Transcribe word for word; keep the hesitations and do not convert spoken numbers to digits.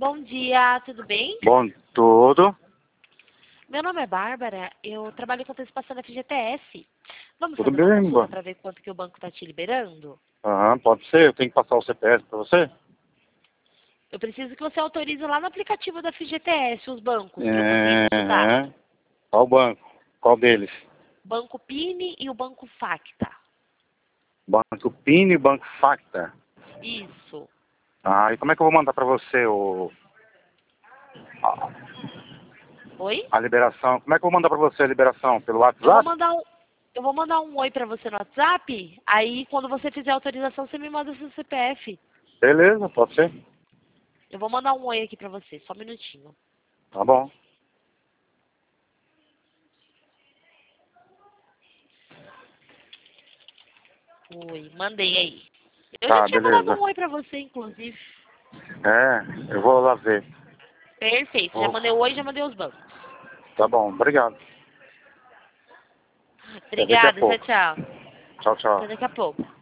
Bom dia, tudo bem? Bom, tudo. Meu nome é Bárbara, eu trabalho com antecipação da F G T S. Vamos Tudo fazer uma bem, consulta Bá. para ver quanto que o banco está te liberando? Aham, pode ser. Eu tenho que passar o C P F para você? Eu preciso que você autorize lá no aplicativo da F G T S os bancos para eu poder É. investigar. Qual banco? Qual deles? Banco Pini e o Banco Facta. Banco Pini e Banco Facta. Isso. Ah, e como é que eu vou mandar para você o... a, Oi? a liberação? Como é que eu vou mandar para você a liberação? Pelo Eu vou WhatsApp? mandar um, eu vou mandar um oi para você no WhatsApp, aí quando você fizer a autorização você me manda seu C P F. Beleza, pode ser. Eu vou mandar um oi aqui para você, só um minutinho. Tá bom. Oi, mandei aí. Eu já Tá, tinha mandado beleza. um oi para você, inclusive. É, eu vou lá ver. Perfeito, já Vou. mandei o oi e já mandei os bancos. Tá bom, obrigado. Até daqui a Obrigada, tchau, pouco. tchau. Tchau, Até tchau. daqui a pouco.